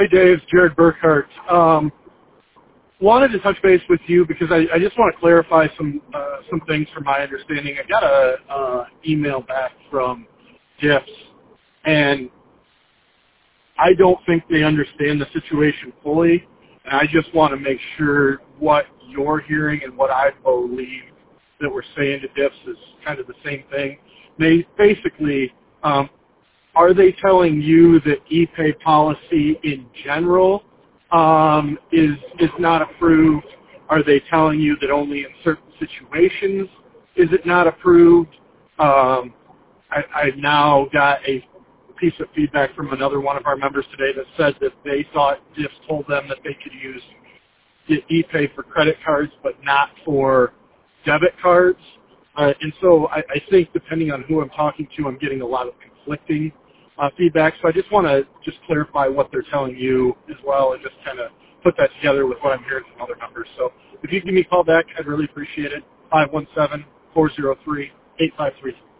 Hey, Dave. Jared Burkhart. Wanted to touch base with you because I just want to clarify some things from my understanding. I got a email back from Diffs, and I don't think they understand the situation fully, and I just want to make sure what you're hearing and what I believe that we're saying to Diffs is kind of the same thing. They basically, are they telling you that e-pay policy in general is not approved? Are they telling you that only in certain situations is it not approved? I now got a piece of feedback from another one of our members today that said that they thought Diffs told them that they could use e-pay for credit cards but not for debit cards. And so I think depending on who I'm talking to, I'm getting a lot of conflicting feedback. So I just want to just clarify what they're telling you as well and just kind of put that together with what I'm hearing from other members. So if you give me a call back, I'd really appreciate it. 517-403-8533.